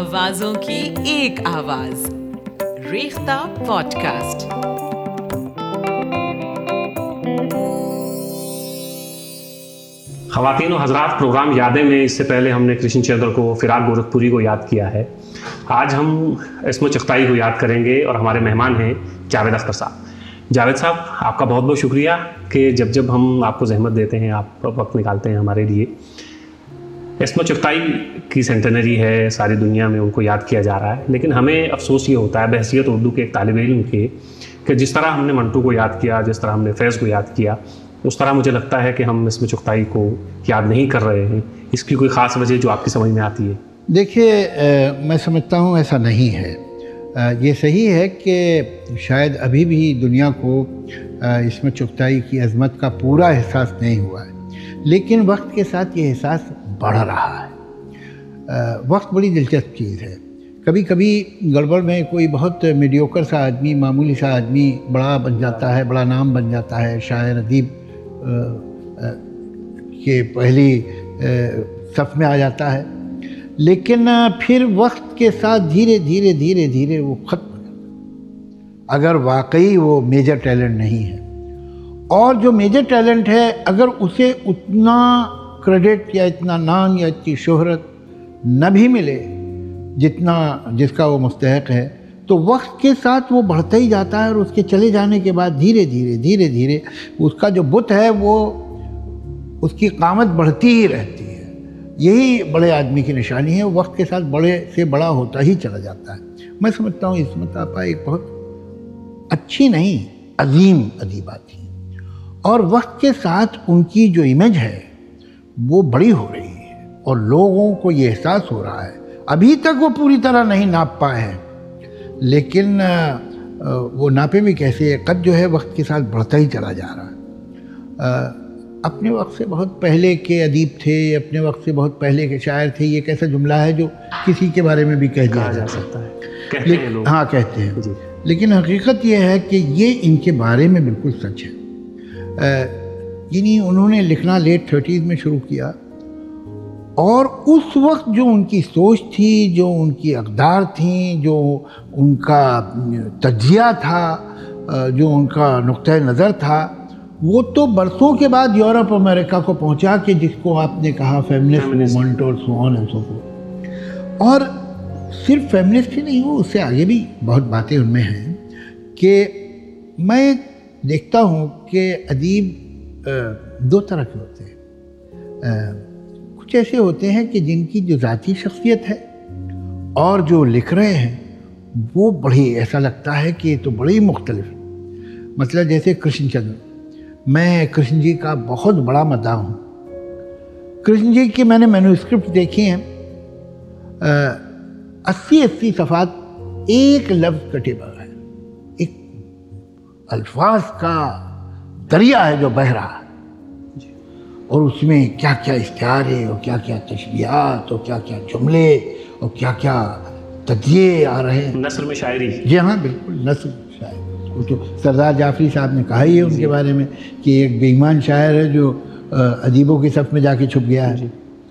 आवाजों की एक आवाज, रेख्ता पॉडकास्ट। ख़वातीन व हज़रात, प्रोग्राम यादें में इससे पहले हमने कृष्ण चंद्र को, फिराक गोरखपुरी को याद किया है। आज हम इस्मत चुग़ताई को याद करेंगे और हमारे मेहमान हैं जावेद अख्तर साहब। जावेद साहब, आपका बहुत बहुत शुक्रिया कि जब हम आपको ज़हमत देते हैं, आप वक्त निकालते हैं हमारे लिए। इस्मत चुग़ताई की सेंटेनरी है, सारी दुनिया में उनको याद किया जा रहा है, लेकिन हमें अफसोस ये होता है बहैसियत उर्दू के एक तालिब इल्म के कि जिस तरह हमने मंटू को याद किया, जिस तरह हमने फैज़ को याद किया, उस तरह मुझे लगता है कि हम इस्मत चुग़ताई को याद नहीं कर रहे हैं। इसकी कोई ख़ास वजह जो आपकी समझ में आती है? देखिए, मैं समझता हूँ ऐसा नहीं है। ये सही है कि शायद अभी भी दुनिया को इस्मत चुग़ताई की अज़मत का पूरा एहसास नहीं हुआ है, लेकिन वक्त के साथ ये एहसास बढ़ रहा है। वक्त बड़ी दिलचस्प चीज़ है। कभी कभी गड़बड़ में कोई बहुत मीडियोकर सा आदमी, मामूली सा आदमी बड़ा बन जाता है, बड़ा नाम बन जाता है, शायर अदीब के पहली सफ़ में आ जाता है, लेकिन फिर वक्त के साथ धीरे धीरे धीरे धीरे वो ख़त्म हो जाता है, अगर वाकई वो मेजर टैलेंट नहीं है। और जो मेजर टैलेंट है, अगर उसे उतना क्रेडिट या इतना नाम या इतनी शोहरत न भी मिले जिसका वो मुस्तहक है, तो वक्त के साथ वो बढ़ता ही जाता है और उसके चले जाने के बाद धीरे धीरे उसका जो बुत है वो उसकी क़ामत बढ़ती ही रहती है। यही बड़े आदमी की निशानी है, वो वक्त के साथ बड़े से बड़ा होता ही चला जाता है। मैं समझता हूँ इस्मत आपा एक बहुत अच्छी नहीं, अजीम अदीबा थी, और वक्त के साथ उनकी जो इमेज है वो बड़ी हो रही है और लोगों को ये एहसास हो रहा है। अभी तक वो पूरी तरह नहीं नाप पाए हैं, लेकिन वो नापे भी कैसे, कद जो है वक्त के साथ बढ़ता ही चला जा रहा है। अपने वक्त से बहुत पहले के अदीब थे, अपने वक्त से बहुत पहले के शायर थे, ये कैसा जुमला है जो किसी के बारे में भी कह दिया जा सकता है। कहते हैं लोग। हाँ, कहते हैं, लेकिन हकीकत ये है कि ये इनके बारे में बिल्कुल सच है। यानी उन्होंने लिखना लेट 30s में शुरू किया, और उस वक्त जो उनकी सोच थी, जो उनकी अक़दार थी, जो उनका तज्ज़िया था, जो उनका नुक्ता नज़र था, वो तो बरसों के बाद यूरोप अमेरिका को पहुंचा कि जिसको आपने कहा फेमिनिस्ट मूवमेंट और so on and so forth. और सिर्फ फेमिनिस्ट ही नहीं, हो उससे आगे भी बहुत बातें उनमें हैं कि मैं देखता हूँ कि अदीब दो तरह के होते हैं। कुछ ऐसे होते हैं कि जिनकी जो ज़ाती शख्सियत है और जो लिख रहे हैं वो बड़ी, ऐसा लगता है कि ये तो बड़ी मुख्तलिफ। मतलब जैसे कृष्ण चंद्र, मैं कृष्ण जी का बहुत बड़ा मद्दाह हूँ। कृष्ण जी की मैंने मैन्युस्क्रिप्ट देखी हैं, 80 सफ़ात एक लफ्ज़ कटे बगैर, एक अल्फाज का दरिया है जो बह रहा है, और उसमें क्या क्या इश्तिहार है और क्या क्या तशबीहात और क्या क्या जुमले और क्या क्या तज्ज़िये आ रहे हैं। नस्र में शायरी। जी हाँ, बिल्कुल नस्र में शायरी। वो तो सरदार जाफरी साहब ने कहा ही है उनके बारे में कि एक बेईमान शायर है जो अदीबों की सफ़ में जाके छुप गया है।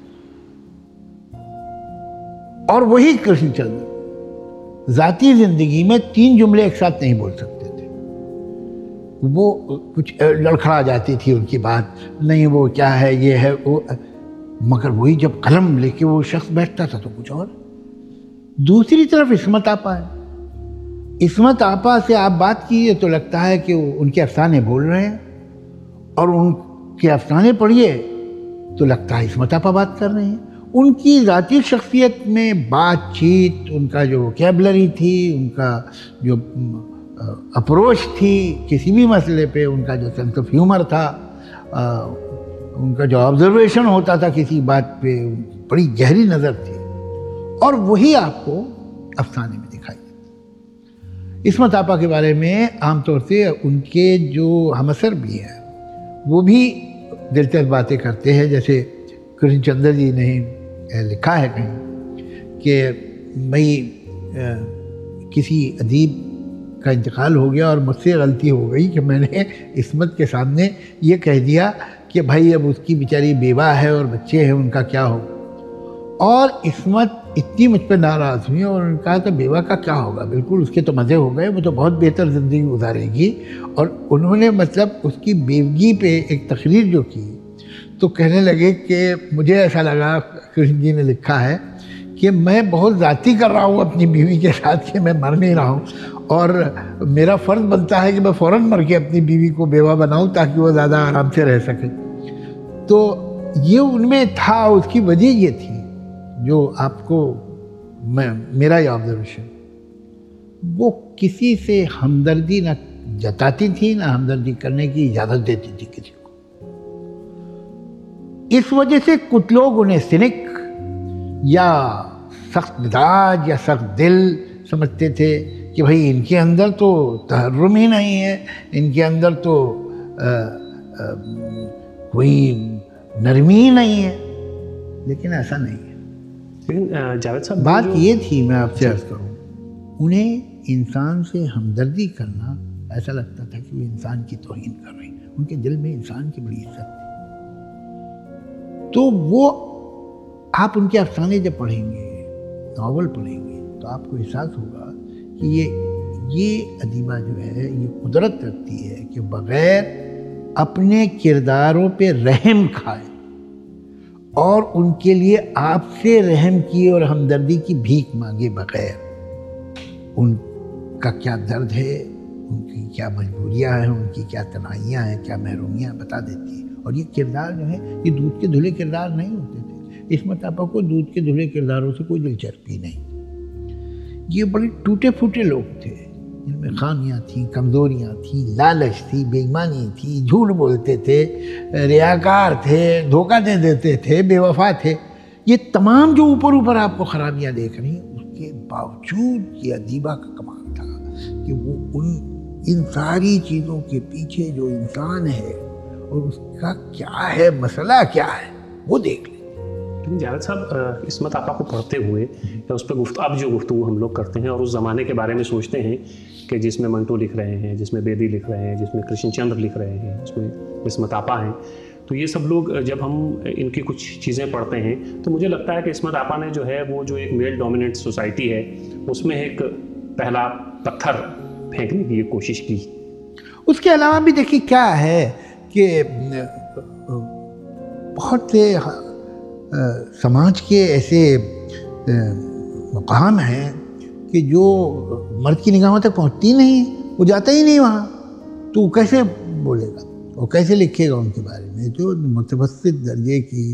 और वही कृष्णचंद्र ज़ाती ज़िंदगी में 3 जुमले एक साथ नहीं बोल सकते थे। वो कुछ लड़खड़ा जाती थी उनकी बात, नहीं वो क्या है, ये है वो, मगर वही जब कलम लेके वो शख्स बैठता था तो कुछ और। दूसरी तरफ इस्मत आपा है। इस्मत आपा से आप बात कीजिए तो लगता है कि उनके अफसाने बोल रहे हैं, और उनके अफसाने पढ़िए तो लगता है इस्मत आपा बात कर रहे हैं। उनकी ज़ाती शख्सियत में बातचीत, उनका जो वोकैबुलरी थी, उनका जो अप्रोच थी किसी भी मसले पे, उनका जो सेंस ऑफ ह्यूमर था, उनका जो ऑब्जर्वेशन होता था किसी बात पे, बड़ी गहरी नज़र थी, और वही आपको अफसाने में दिखाई देती। इस्मत आपा के बारे में आमतौर से उनके जो हमअसर भी हैं वो भी दिलचस्प बातें करते हैं। जैसे कृष्ण चंद्र जी ने लिखा है कहीं कि भाई किसी अदीब का इंतकाल हो गया और मुझसे गलती हो गई कि मैंने इस्मत के सामने ये कह दिया कि भाई अब उसकी बेचारी बेवा है और बच्चे हैं, उनका क्या हो। और इस्मत इतनी मुझ पर नाराज़ हुई और उन्होंने कहा तो बेवा का क्या होगा, बिल्कुल उसके तो मज़े हो गए, वो तो बहुत बेहतर ज़िंदगी गुजारेगी। और उन्होंने मतलब उसकी बेवगी पे एक तकरीर जो की तो कहने लगे कि मुझे ऐसा लगा, कृष्ण जी ने लिखा है कि मैं बहुत ज़्यादती कर रहा हूँ अपनी बीवी के साथ कि मैं मर नहीं रहा हूँ और मेरा फ़र्ज़ बनता है कि मैं फ़ौरन मर के अपनी बीवी को बेवा बनाऊँ ताकि वो ज़्यादा आराम से रह सके। तो ये उनमें था, उसकी वजह ये थी जो आपको मेरा ये ऑब्जर्वेशन, वो किसी से हमदर्दी न जताती थी ना हमदर्दी करने की इजाज़त देती थी किसी को। इस वजह से कुछ लोग उन्हें सिनिक या सख्त मिजाज या सख्त दिल समझते थे कि भाई इनके अंदर तो तहर्रुम ही नहीं है, इनके अंदर तो कोई नरमी ही नहीं है। लेकिन ऐसा नहीं है। लेकिन जावेद साहब, बात ये थी, मैं आपसे अर्ज करूँ, उन्हें इंसान से हमदर्दी करना ऐसा लगता था कि वो इंसान की तौहीन कर रही है। उनके दिल में इंसान की बड़ी इज्जत थी। तो वो आप उनके अफसाने जब पढ़ेंगे, नावल पढ़ेंगे, तो आपको एहसास होगा कि ये अदीबा जो है ये कुदरत रखती है कि बग़ैर अपने किरदारों पे रहम खाए और उनके लिए आपसे रहम किए और हमदर्दी की भीख मांगे बग़ैर, उनका क्या दर्द है, उनकी क्या मजबूरियाँ हैं, उनकी क्या तनाइयाँ हैं, क्या महरूमियाँ बता देती है। और ये किरदार जो है ये दूध के धुले किरदार नहीं होते थे। इस्मत आपा को दूध के धुले किरदारों से कोई दिलचस्पी नहीं। ये बड़े टूटे फूटे लोग थे जिनमें खामियाँ थीं, कमज़ोरियाँ थीं, लालच थी, बेईमानी थी, झूठ बोलते थे, रियाकार थे, धोखा दे देते थे, बेवफा थे। ये तमाम जो ऊपर ऊपर आपको ख़राबियाँ देख रही हैं, उसके बावजूद ये अदीबा का कमाल था कि वो इन सारी चीज़ों के पीछे जो इंसान है और उसका क्या है, मसला क्या है, वो देख लें। लेकिन जावेद साहब, इस्मत आपा को पढ़ते हुए या उस पर अब जो गुफ्तगू हम लोग करते हैं और उस ज़माने के बारे में सोचते हैं कि जिसमें मंटो लिख रहे हैं, जिसमें बेदी लिख रहे हैं, जिसमें कृष्ण चंद्र लिख रहे हैं, जिसमें इस्मत आपा हैं, तो ये सब लोग जब हम इनकी कुछ चीज़ें पढ़ते हैं तो मुझे लगता है कि इस्मत आपा ने जो है वो जो एक मेल डोमिनेंट सोसाइटी है उसमें एक पहला पत्थर फेंकने की कोशिश की। उसके अलावा भी देखिए क्या है कि बहुत से समाज के ऐसे मकाम हैं कि जो मर्द की निगाहों तक पहुंचती नहीं, वो जाता ही नहीं वहाँ, तो वो कैसे बोलेगा, वो कैसे लिखेगा उनके बारे में। जो मुतवस्सित दर्जे की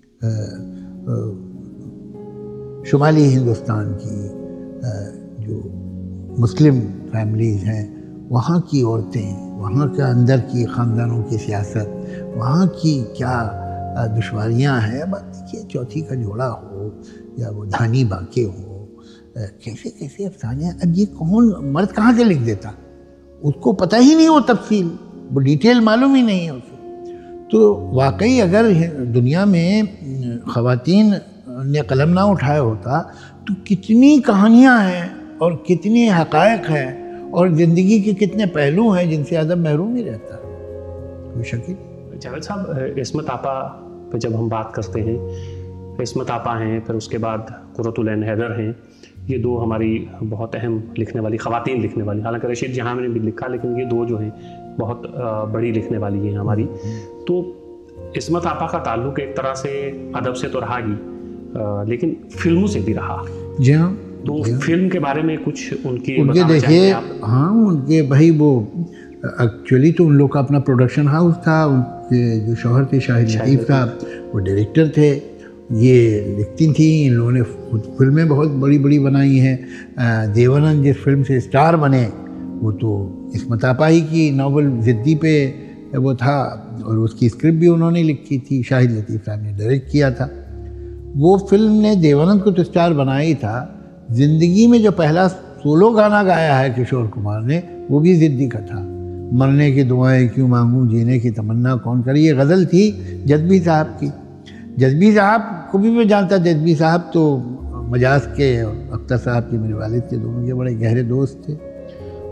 शुमाली हिंदुस्तान की जो मुस्लिम फैमिलीज़ हैं, वहाँ की औरतें, वहाँ के अंदर की ख़ानदानों की सियासत, वहाँ की क्या दुश्वारियाँ हैं। अब देखिए चौथी का जोड़ा हो या वो धानी बाके हो, कैसे कैसे अफसाने। अब ये कौन मर्द कहाँ से लिख देता, उसको पता ही नहीं, वो तफसील, वो डिटेल मालूम ही नहीं है उसे। तो वाकई अगर दुनिया में ख़वातीन ने कलम ना उठाया होता तो कितनी कहानियाँ हैं और कितने हक़ाइक़ हैं और ज़िंदगी के कितने पहलू हैं जिनसे अदब महरूम ही रहता, कोई शक ही नहीं। जावेद साहब, इस्मत आपा पे जब हम बात करते हैं, इस्मत आपा हैं, फिर उसके बाद कुर्रतुल ऐन हैदर हैं, ये दो हमारी बहुत अहम लिखने वाली ख़वातीन लिखने वाली, हालांकि रशीद जहाँ ने भी लिखा, लेकिन ये दो जो हैं बहुत बड़ी लिखने वाली हैं हमारी। तो इस्मत आपा का ताल्लुक़ एक तरह से अदब से तो रहा ही, लेकिन फिल्मों से भी रहा। जी हाँ। तो फिल्म के बारे में कुछ उनके देखिए, हाँ, उनके भाई वो एक्चुअली तो उन लोग का अपना प्रोडक्शन हाउस था। उनके जो शौहर थे शाहिद लतीफ़ साहब, वो डायरेक्टर थे, ये लिखती थी। इन लोगों ने खुद फिल्में बहुत बड़ी बड़ी बनाई हैं। देवानंद जिस फिल्म से स्टार बने वो तो इस्मत आपा ही की नॉवल ज़िद्दी पे वो था, और उसकी स्क्रिप्ट भी उन्होंने लिखी थी, शाहिद लतीफ़ साहब ने डायरेक्ट किया था। वो फिल्म ने देवानंद को तो स्टार बनाया ही था, ज़िंदगी में जो पहला सोलो गाना गाया है किशोर कुमार ने, वो भी ज़िद्दी का था। मरने की दुआएं क्यों मांगूं, जीने की तमन्ना कौन करे, ये गज़ल थी जज़्बी साहब की। जज़्बी साहब को भी मैं जानता, जज़्बी साहब तो मजाज के और अख्तर साहब के, मेरे वालिद के, दोनों के बड़े गहरे दोस्त थे।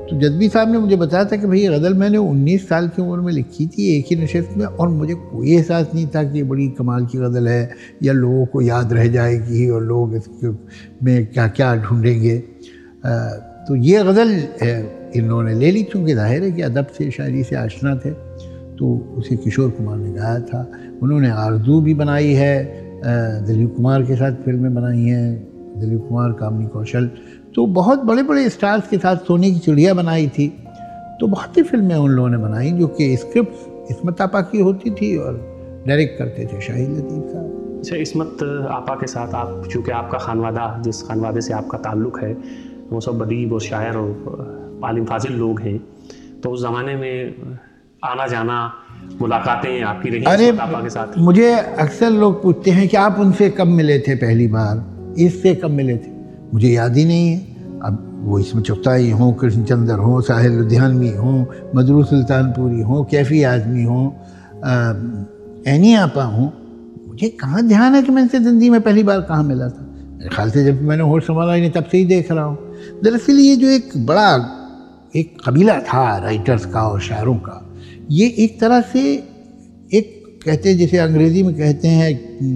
तो जदबी साहब ने मुझे बताया था कि भाई गज़ल मैंने 19 साल की उम्र में लिखी थी एक ही नशस्त में, और मुझे कोई एहसास नहीं था कि ये बड़ी कमाल की गज़ल है या लोगों को याद रह जाएगी और लोग इसके में क्या क्या ढूंढेंगे। तो ये गज़ल इन्होंने ले ली, चूँकि ज़ाहिर है कि अदब से शायरी से आशना थे, तो उसे किशोर कुमार ने गाया था। उन्होंने आरज़ू भी बनाई है, दिलीप कुमार के साथ फिल्में बनाई हैं, दिलीप कुमार, कामिनी कौशल, तो बहुत बड़े बड़े स्टार्स के साथ सोने की चिड़िया बनाई थी। तो बहुत सी फिल्में उन लोगों ने बनाई जो कि स्क्रिप्ट इस्मत आपा की होती थी और डायरेक्ट करते थे शाहिद लतीफ़ साहब। अच्छा, इस्मत आपा के साथ आप, चूँकि आपका खानवादा, जिस खानवादे से आपका ताल्लुक़ है वो सब अदीब और शायर और आलिम फाजिल लोग हैं, तो उस ज़माने में आना जाना, मुलाकातें आपकी रही इस्मत आपा के साथ? मुझे अक्सर लोग पूछते हैं कि आप उनसे कब मिले थे पहली बार, इससे कब मिले थे, मुझे याद ही नहीं है। अब वो इस्मत चुगताई हों, कृष्णचंद्र हों, साहिल लुधियानवी हों, मजरूह सुल्तानपुरी हों, कैफ़ी आज़मी हों, ऐनी आपा हों, मुझे कहाँ ध्यान है कि मैं इनसे ज़िंदगी में पहली बार कहाँ मिला था। मेरे ख्याल से जब मैंने होश संभाला इन्हें तब से ही देख रहा हूँ। दरअसल ये जो एक बड़ा एक कबीला था राइटर्स का और शायरों का, ये एक तरह से एक कहते हैं, जैसे अंग्रेज़ी में कहते हैं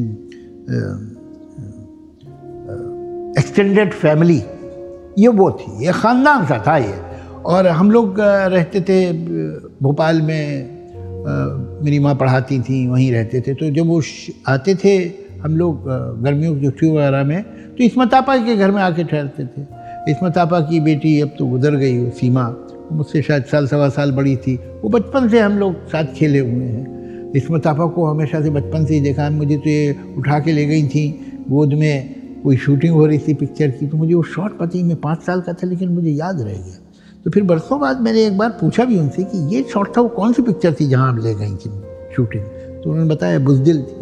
एक्सटेंडेड फैमिली, ये वो थी, ये ख़ानदान सा था ये। और हम लोग रहते थे भोपाल में, मेरी माँ पढ़ाती थी, वहीं रहते थे। तो जब वो आते थे हम लोग गर्मियों की छुट्टियों वगैरह में, तो इस्मत आपा के घर में आके ठहरते थे। इस्मत आपा की बेटी अब तो गुजर गई, वो सीमा, मुझसे शायद साल सवा साल बड़ी थी। वो बचपन से हम लोग साथ खेले हुए हैं। इस्मत आपा को हमेशा से बचपन से ही देखा। मुझे तो ये उठा के ले गई थी गोद में, कोई शूटिंग हो रही थी पिक्चर की, तो मुझे वो शॉट पता ही, मैं 5 साल का था लेकिन मुझे याद रह गया। तो फिर बरसों बाद मैंने एक बार पूछा भी उनसे कि ये शॉट था, वो कौन सी पिक्चर थी जहाँ आप ले गई थी शूटिंग? तो उन्होंने बताया बुज़दिल थी।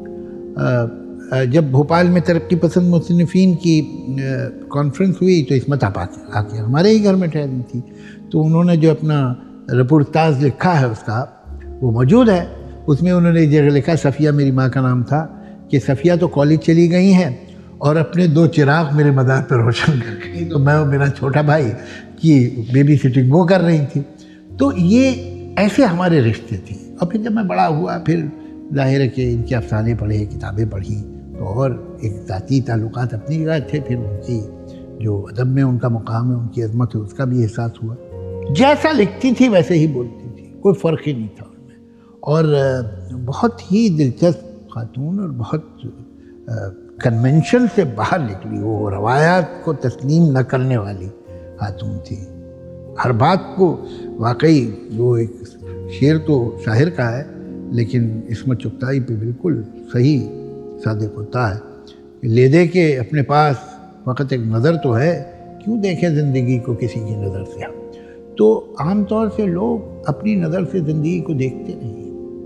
जब भोपाल में तरक्की पसंद मुसन्निफ़ीन की कॉन्फ्रेंस हुई तो इस्मत आपा आके हमारे ही घर में ठहरी थी। तो उन्होंने जो अपना रिपोर्टाज लिखा है उसका, वो मौजूद है। उसमें उन्होंने एक जगह लिखा, सफ़िया मेरी माँ का नाम था, कि सफ़िया तो कॉलेज चली गई हैं और अपने 2 चिराग मेरे मदार पर रोशन कर गई, तो मैं और मेरा छोटा भाई की बेबी सिटिंग वो कर रही थी। तो ये ऐसे हमारे रिश्ते थे। और फिर जब मैं बड़ा हुआ, फिर ज़ाहिर है कि इनके अफ़साने पढ़े, किताबें पढ़ी, तो और एक ज़ाती ताल्लुकात अपनी जगह थे। फिर उनकी जो अदब में उनका मुकाम है, उनकी अज़मत है, उसका भी एहसास हुआ। जैसा लिखती थी वैसे ही बोलती थी, कोई फ़र्क ही नहीं था उनमें। और बहुत ही दिलचस्प खातून और बहुत कन्वेंशन से बाहर निकली, वो रवायात को तस्लीम न करने वाली खातून थी। हर बात को, वाकई वो एक शेर तो शाहिर का है, लेकिन इस्मत चुगताई पे बिल्कुल सही सादिक होता है। ले दे के अपने पास फ़कत एक नज़र तो है, क्यों देखें ज़िंदगी को किसी की नज़र से हम। तो आम तौर से लोग अपनी नज़र से ज़िंदगी को देखते नहीं।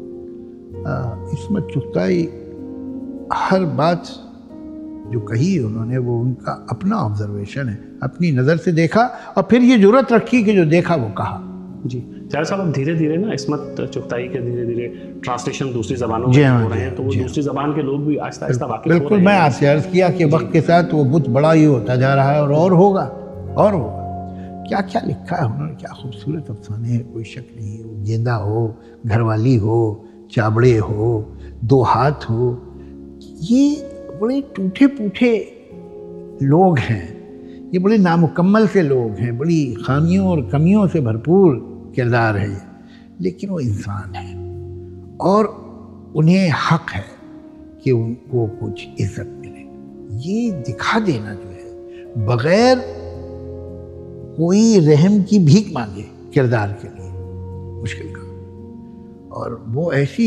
इस्मत चुगताई हर बात जो कही उन्होंने, वो उनका अपना ऑब्जर्वेशन है, अपनी नज़र से देखा और फिर ये जुर्रत रखी कि जो देखा वो कहा। जी जाहिर साहब, अब धीरे धीरे ना इस्मत चुगताई के धीरे धीरे ट्रांसलेशन दूसरी ज़बानों में हो रहे हैं, तो वो दूसरी ज़बान के लोग भी आहिस्ता आहिस्ता वाकिफ़ हो रहे हैं। बिल्कुल, मैं आपसे अर्ज़ किया कि वक्त के साथ वो बुत बड़ा ही होता जा रहा है और होगा और होगा। क्या क्या लिखा है उन्होंने, क्या खूबसूरत अफसाने हैं, कोई शक नहीं। वो गेंदा हो, घरवाली हो, चाबड़े हो, 2 हाथ हो, ये बड़े टूटे फूटे लोग हैं, ये बड़े नामुकम्मल से लोग हैं, बड़ी खामियों और कमियों से भरपूर किरदार है, लेकिन वो इंसान है और उन्हें हक है कि उनको कुछ इज्जत मिले। ये दिखा देना जो है, बग़ैर कोई रहम की भीख मांगे किरदार के लिए, मुश्किल काम। और वो ऐसी,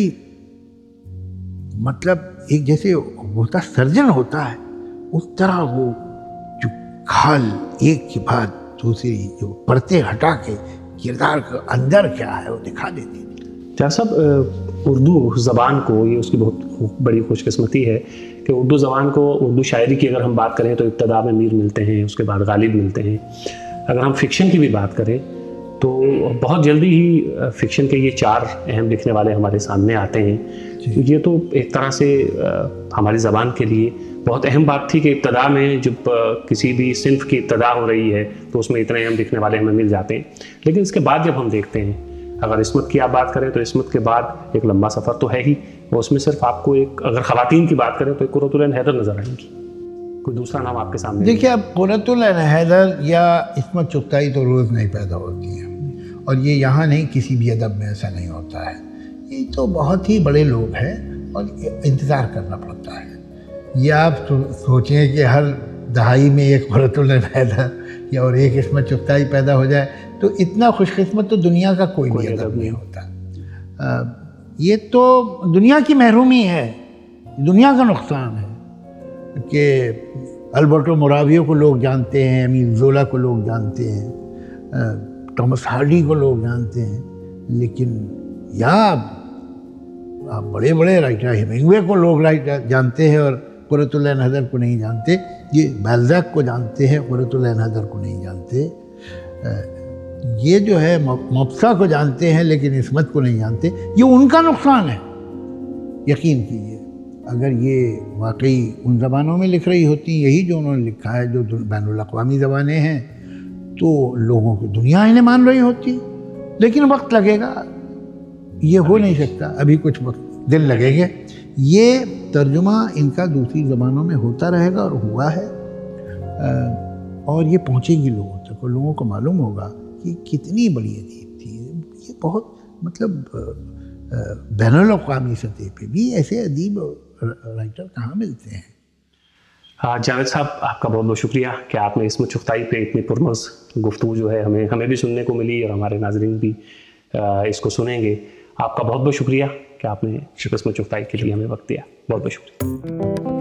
मतलब एक जैसे होता सर्जन होता है, उस तरह वो जो खाल एक के बाद दूसरी जो परतें हटा के किरदार का अंदर क्या है वो दिखा देती थी। क्या सब उर्दू ज़बान को, ये उसकी बहुत बड़ी खुशकिस्मती है कि उर्दू ज़बान को, उर्दू शायरी की अगर हम बात करें तो इब्तदा में मीर मिलते हैं, उसके बाद गालिब मिलते हैं। अगर हम फ़िक्शन की भी बात करें तो बहुत जल्दी ही फ़िक्शन के ये 4 अहम लिखने वाले हमारे सामने आते हैं। तो ये तो एक तरह से हमारी ज़बान के लिए बहुत अहम बात थी कि इब्तदा में जब किसी भी सिन्फ की इब्तदा हो रही है तो उसमें इतने अहम दिखने वाले हमें मिल जाते हैं, लेकिन इसके बाद जब हम देखते हैं, अगर इस्मत की आप बात करें तो इस्मत के बाद एक लंबा सफ़र तो है ही, और उसमें सिर्फ आपको एक, अगर ख़वातीन की बात करें तो एक कुर्रतुल ऐन हैदर नज़र आएंगी। कोई दूसरा नाम आपके सामने? देखिए, अब कुर्रतुल ऐन हैदर या इस्मत चुगताई तो रोज़ नहीं पैदा होती है, और ये यहाँ नहीं, किसी भी अदब में ऐसा नहीं होता है। ये तो बहुत ही बड़े लोग हैं और इंतज़ार करना पड़ता है। ये आप सोचें कि हर दहाई में एक कुर्रतुल ऐन हैदर या और एक इस्मत चुगताई पैदा हो जाए तो इतना खुशकिस्मत तो दुनिया का कोई भी अदब नहीं होता। ये तो दुनिया की महरूमी है, दुनिया का नुकसान है कि अल्बर्टो मोरावियो को लोग जानते हैं, एमिल ज़ोला को लोग जानते हैं, टॉमस हार्डी को लोग जानते हैं, लेकिन या आप बड़े बड़े राइटर हेमिंगवे को लोग जानते हैं और कुर्रतुल ऐन हैदर को नहीं जानते। ये बाल्ज़ाक को जानते हैं, कुर्रतुल ऐन हैदर को नहीं जानते। ये जो है मफ्सा को जानते हैं लेकिन इस्मत को नहीं जानते। ये उनका नुकसान है। यकीन कीजिए, अगर ये वाकई उन ज़बानों में लिख रही होती, यही जो उन्होंने लिखा है, जो बैनुल अक़वामी ज़बानें हैं, तो लोगों की दुनिया इन्हें मान रही होती। लेकिन वक्त लगेगा, ये हो नहीं सकता, अभी कुछ वक्त दिन लगेंगे। ये तर्जुमा इनका दूसरी ज़बानों में होता रहेगा और हुआ है, और ये पहुँचेगी लोगों तक और लोगों को मालूम होगा कि कितनी बड़ी अदीब थी। ये बहुत मतलब बैनुल अक़वामी सतह पे भी ऐसे अदीब राइटर कहाँ मिलते हैं। हाँ जावेद साहब, आपका बहुत बहुत शुक्रिया कि आपने इस्मत चुगताई पे इतनी पुरमज़ गुफ्तगू जो है हमें भी सुनने को मिली और हमारे नाज़रीन भी इसको सुनेंगे। आपका बहुत बहुत शुक्रिया कि आपने इस्मत चुगताई के लिए हमें वक्त दिया। बहुत बहुत शुक्रिया।